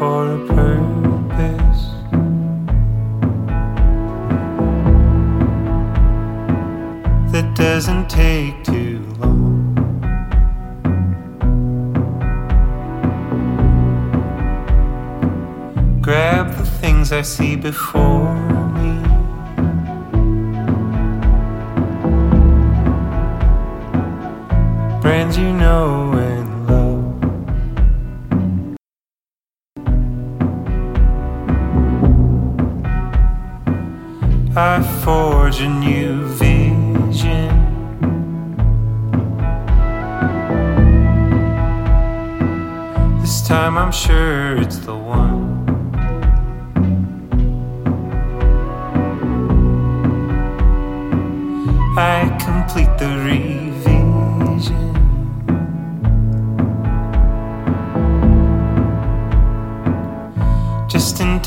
for a purpose. That doesn't take too long. Grab the things I see before me. Brands you know and love. I forge a new vision. This time I'm sure it's the one. I complete the read.